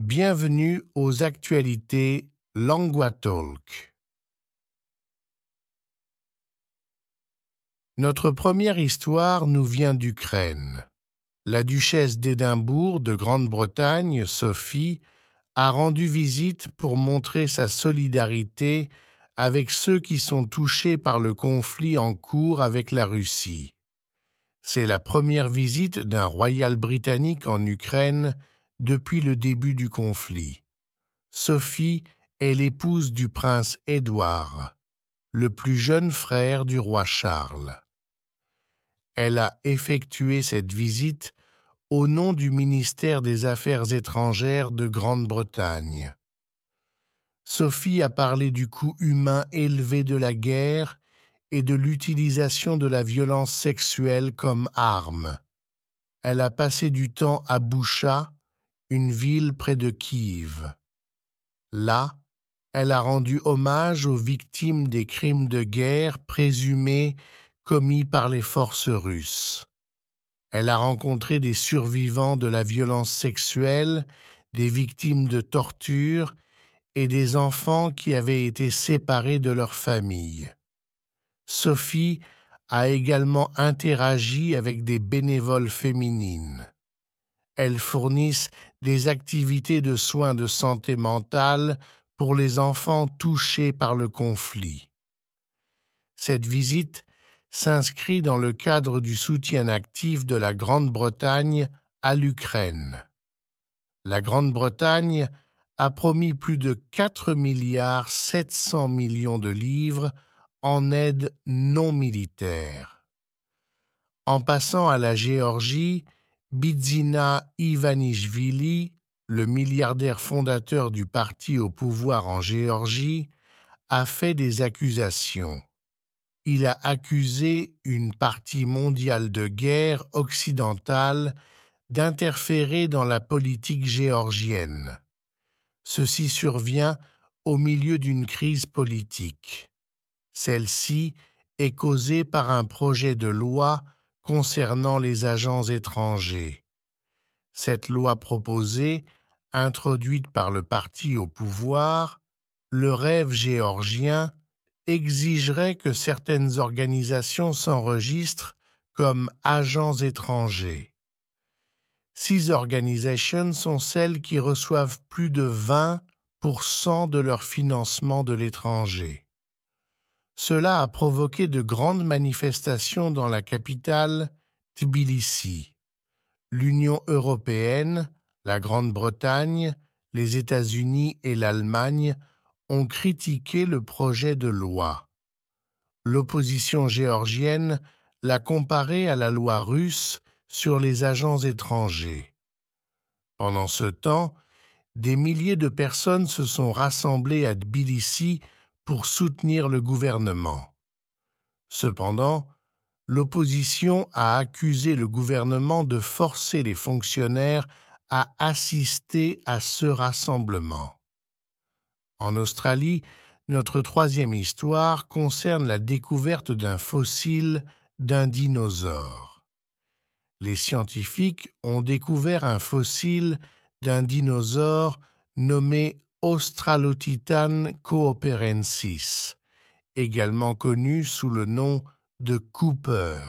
Bienvenue aux actualités LanguaTalk. Notre première histoire nous vient d'Ukraine. La duchesse d'Édimbourg de Grande-Bretagne, Sophie, a rendu visite pour montrer sa solidarité avec ceux qui sont touchés par le conflit en cours avec la Russie. C'est la première visite d'un royal britannique en Ukraine depuis le début du conflit. Sophie est l'épouse du prince Édouard, le plus jeune frère du roi Charles. Elle a effectué cette visite au nom du ministère des Affaires étrangères de Grande-Bretagne. Sophie a parlé du coût humain élevé de la guerre et de l'utilisation de la violence sexuelle comme arme. Elle a passé du temps à Boucha, une ville près de Kiev. Là, elle a rendu hommage aux victimes des crimes de guerre présumés commis par les forces russes. Elle a rencontré des survivants de la violence sexuelle, des victimes de torture et des enfants qui avaient été séparés de leur famille. Sophie a également interagi avec des bénévoles féminines. Elles fournissent des activités de soins de santé mentale pour les enfants touchés par le conflit. Cette visite s'inscrit dans le cadre du soutien actif de la Grande-Bretagne à l'Ukraine. La Grande-Bretagne a promis plus de 4,7 milliards de livres en aide non militaire. En passant à la Géorgie, Bidzina Ivanishvili, le milliardaire fondateur du parti au pouvoir en Géorgie, a fait des accusations. Il a accusé une partie mondiale de guerre occidentale d'interférer dans la politique géorgienne. Ceci survient au milieu d'une crise politique. Celle-ci est causée par un projet de loi concernant les agents étrangers. Cette loi proposée, introduite par le parti au pouvoir, le rêve géorgien, exigerait que certaines organisations s'enregistrent comme agents étrangers. 6 organisations sont celles qui reçoivent plus de 20% de leur financement de l'étranger. Cela a provoqué de grandes manifestations dans la capitale, Tbilissi. L'Union européenne, la Grande-Bretagne, les États-Unis et l'Allemagne ont critiqué le projet de loi. L'opposition géorgienne l'a comparé à la loi russe sur les agents étrangers. Pendant ce temps, des milliers de personnes se sont rassemblées à Tbilissi pour soutenir le gouvernement. Cependant, l'opposition a accusé le gouvernement de forcer les fonctionnaires à assister à ce rassemblement. En Australie, notre troisième histoire concerne la découverte d'un fossile d'un dinosaure. Les scientifiques ont découvert un fossile d'un dinosaure nommé Australopithecus cooperensis, également connu sous le nom de Cooper.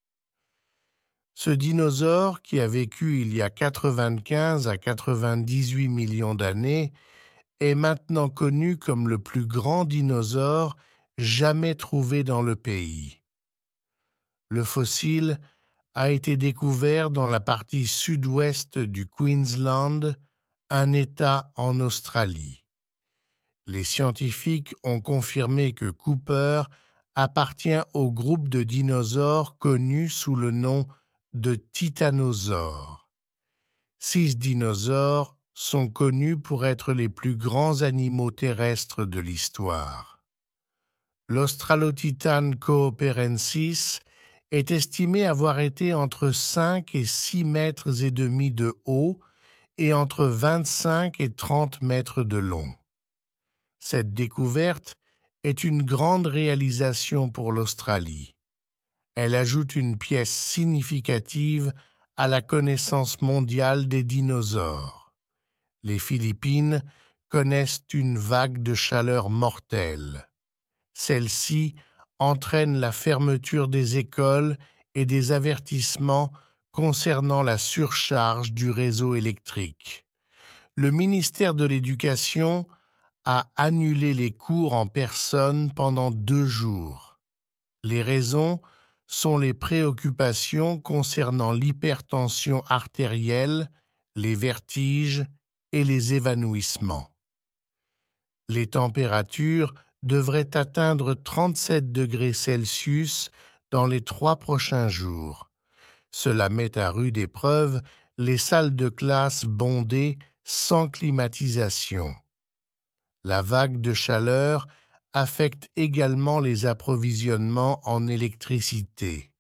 Ce dinosaure, qui a vécu il y a 95 à 98 millions d'années, est maintenant connu comme le plus grand dinosaure jamais trouvé dans le pays. Le fossile a été découvert dans la partie sud-ouest du Queensland, un État en Australie. Les scientifiques ont confirmé que Cooper appartient au groupe de dinosaures connu sous le nom de titanosaures. 6 dinosaures sont connus pour être les plus grands animaux terrestres de l'histoire. L'Australopithecus cooperensis est estimé avoir été entre 5 et 6 mètres et demi de haut et entre 25 et 30 mètres de long. Cette découverte est une grande réalisation pour l'Australie. Elle ajoute une pièce significative à la connaissance mondiale des dinosaures. Les Philippines connaissent une vague de chaleur mortelle. Celle-ci entraîne la fermeture des écoles et des avertissements concernant la surcharge du réseau électrique. Le ministère de l'Éducation a annulé les cours en personne pendant 2 jours. Les raisons sont les préoccupations concernant l'hypertension artérielle, les vertiges et les évanouissements. Les températures devraient atteindre 37 degrés Celsius dans les 3 prochains jours. Cela met à rude épreuve les salles de classe bondées sans climatisation. La vague de chaleur affecte également les approvisionnements en électricité.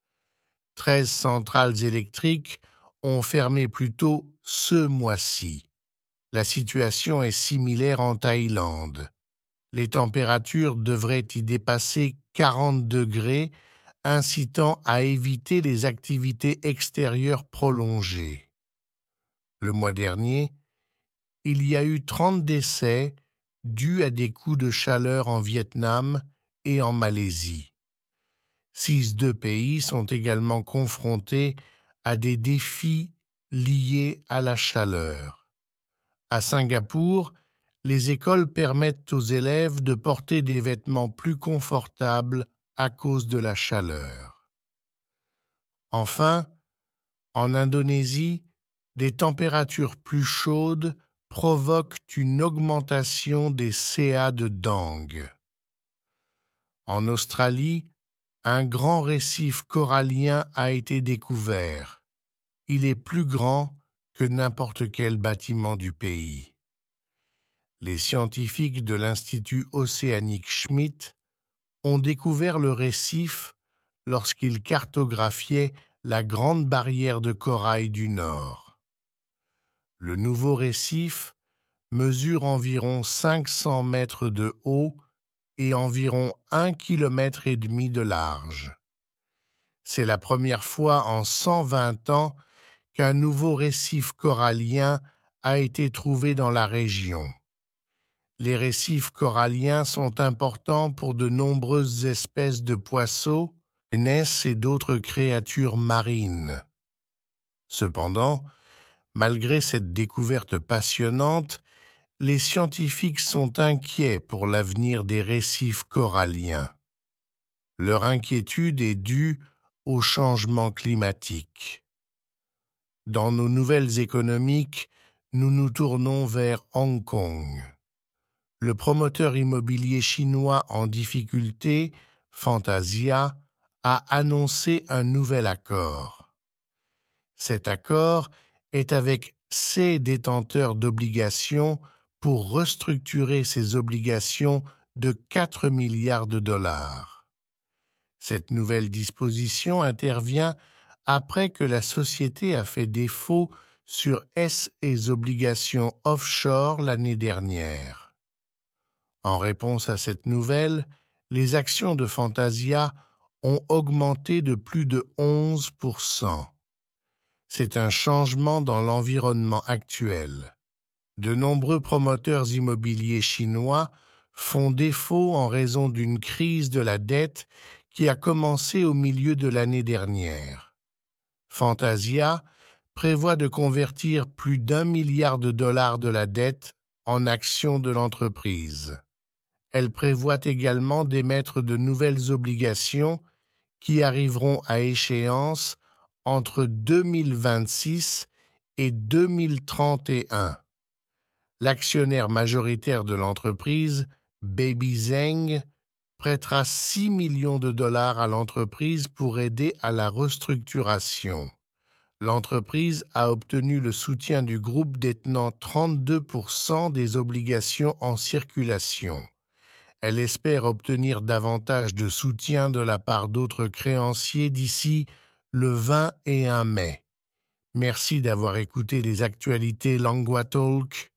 13 centrales électriques ont fermé plus tôt ce mois-ci. La situation est similaire en Thaïlande. Les températures devraient y dépasser 40 degrés, incitant à éviter les activités extérieures prolongées. Le mois dernier, il y a eu 30 décès dus à des coups de chaleur en Vietnam et en Malaisie. 6 pays sont également confrontés à des défis liés à la chaleur. À Singapour, les écoles permettent aux élèves de porter des vêtements plus confortables à cause de la chaleur. Enfin, en Indonésie, des températures plus chaudes provoquent une augmentation des CA de dengue. En Australie, un grand récif corallien a été découvert. Il est plus grand que n'importe quel bâtiment du pays. Les scientifiques de l'Institut océanique Schmidt ont découvert le récif lorsqu'ils cartographiaient la Grande Barrière de corail du Nord. Le nouveau récif mesure environ 500 mètres de haut et environ 1,5 km de large. C'est la première fois en 120 ans qu'un nouveau récif corallien a été trouvé dans la région. Les récifs coralliens sont importants pour de nombreuses espèces de poissons, naisses et d'autres créatures marines. Cependant, malgré cette découverte passionnante, les scientifiques sont inquiets pour l'avenir des récifs coralliens. Leur inquiétude est due au changement climatique. Dans nos nouvelles économiques, nous nous tournons vers Hong Kong. Le promoteur immobilier chinois en difficulté, Fantasia, a annoncé un nouvel accord. Cet accord est avec ses détenteurs d'obligations pour restructurer ces obligations de 4 milliards de dollars. Cette nouvelle disposition intervient après que la société a fait défaut sur ses obligations offshore l'année dernière. En réponse à cette nouvelle, les actions de Fantasia ont augmenté de plus de 11%. C'est un changement dans l'environnement actuel. De nombreux promoteurs immobiliers chinois font défaut en raison d'une crise de la dette qui a commencé au milieu de l'année dernière. Fantasia prévoit de convertir plus d'1 milliard de dollars de la dette en actions de l'entreprise. Elle prévoit également d'émettre de nouvelles obligations qui arriveront à échéance entre 2026 et 2031. L'actionnaire majoritaire de l'entreprise, Baby Zeng, prêtera 6 millions de dollars à l'entreprise pour aider à la restructuration. L'entreprise a obtenu le soutien du groupe détenant 32% des obligations en circulation. Elle espère obtenir davantage de soutien de la part d'autres créanciers d'ici le 21 mai. Merci d'avoir écouté les actualités Langua Talk.